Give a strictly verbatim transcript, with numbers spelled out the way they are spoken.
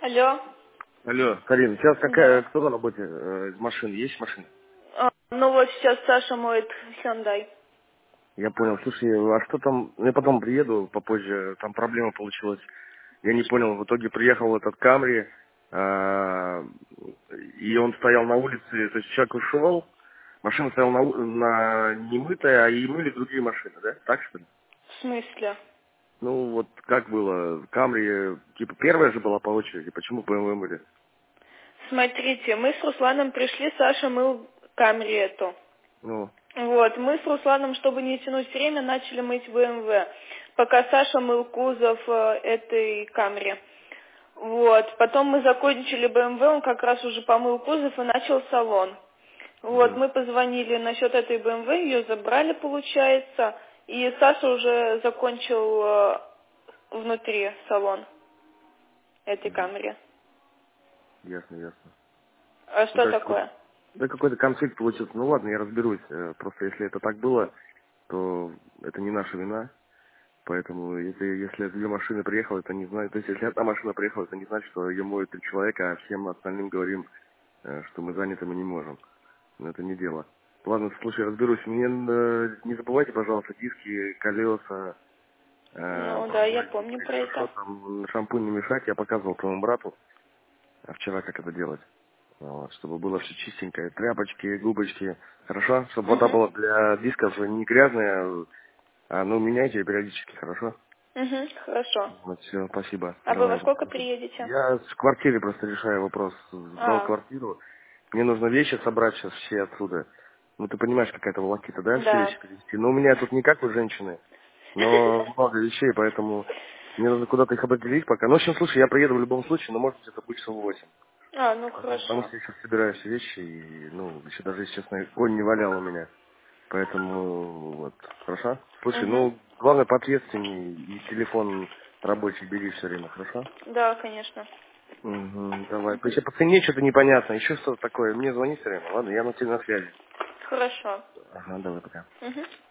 Алло. Алло, Карин, сейчас какая, Да. кто на работе э, из машин? Есть машина? А, ну вот сейчас Саша моет Hyundai. Я понял. Слушай, а что там? Ну, я потом приеду попозже, там проблема получилась. Я не понял, в итоге приехал этот Камри, а, и он стоял на улице, то есть человек ушел, машина стояла на, у- на немытая, а и мыли другие машины, да? Так что ли? В смысле? Ну, вот как было, Камри, типа, первая же была по очереди, почему бэ эм вэ мыли? Смотрите, мы с Русланом пришли, Саша мыл Камри эту. Ну, Вот, мы с Русланом, чтобы не тянуть время, начали мыть бэ эм вэ, пока Саша мыл кузов э, этой Камри. Вот, потом мы закончили бэ эм вэ, он как раз уже помыл кузов и начал салон. Вот, угу, мы позвонили насчет этой бэ эм вэ, ее забрали, получается, и Саша уже закончил э, внутри салон этой угу, Камри. ясно, ясно. А Ну, что то есть, вот, такое? да какой-то конфликт получился. Ну ладно, я разберусь. Э, Просто если это так было, то это не наша вина. Поэтому если, если две машины приехало, это не значит, то есть если одна машина приехала, это не значит, что ее моют три человека, а всем остальным говорим, э, что мы заняты, мы не можем. Но это не дело. Ладно, слушай, разберусь. Мне э, не забывайте, пожалуйста, диски, колеса, э, Ну да, я промывать помню внутри, про хорошо, это. там шампунь не мешать. Я показывал твоему брату а вчера, как это делать. Вот, чтобы было все чистенькое. Тряпочки, губочки. Хорошо? Чтобы вода Угу. была для дисков не грязная, а ну меняйте ее периодически, хорошо? Угу, хорошо. Вот, все, спасибо. А вы Давай, во сколько пока. приедете? Я в квартире просто решаю вопрос. Сдал А, квартиру. Мне нужно вещи собрать сейчас все отсюда. Ну, ты понимаешь, какая-то волокита, да, все да. вещи перевезти. Но у меня тут не как у женщины, но много вещей, поэтому мне нужно куда-то их определить пока. Ну, в общем, слушай, я приеду в любом случае, но может быть это будет часов в восемь. А, ну Ага. Потому хорошо. что я сейчас собираю все вещи, и, ну, еще даже, если честно, конь не валял у меня. Поэтому, вот, хорошо? Слушай, Угу. ну, главное, поответственней, и телефон рабочий бери все время, хорошо? Да, конечно. Угу, давай. Еще по цене что-то непонятно, еще что-то такое. Мне звони все время, ладно? Я на тебе на связи. Хорошо. Ага, давай, пока. Угу.